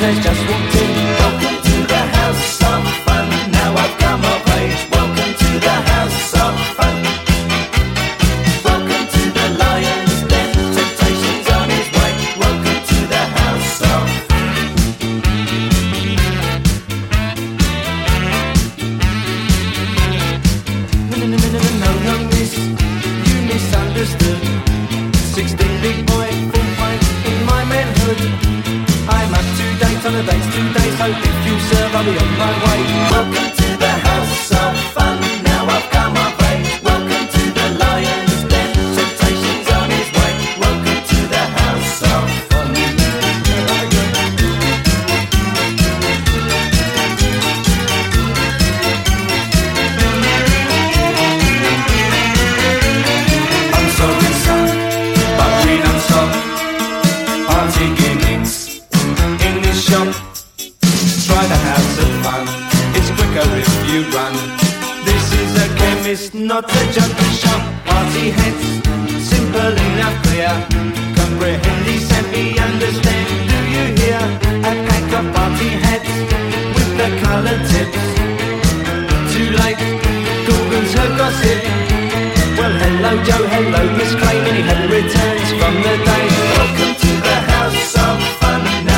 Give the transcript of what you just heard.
has just walked in. Welcome to the house of fun. Now I've come of age. Welcome to the house of fun. Welcome to the lion's den. Temptation's on his way. Welcome to the house of No, miss, you misunderstood. 16 big boy, full fight in my manhood. I'm up to date on the dates today, so if you serve, I'll be on my way. Welcome to the house of fun. Now I've come of age. Welcome to the lion's den. Temptation's on his way. Welcome to the house of fun. I'm sorry, son, but we don't stop. Party gimmicks in this shop. Try the house of fun. It's quicker if you run. This is a chemist, not a junkie shop. Party hats, simple enough, clear. Comprehend these and me understand. Do you hear? A pack of party hats with the coloured tips. Too late, Gorgon's her gossip. Well, hello Joe, hello Miss Clay. Many happy returns from the day. Welcome to the house of fun.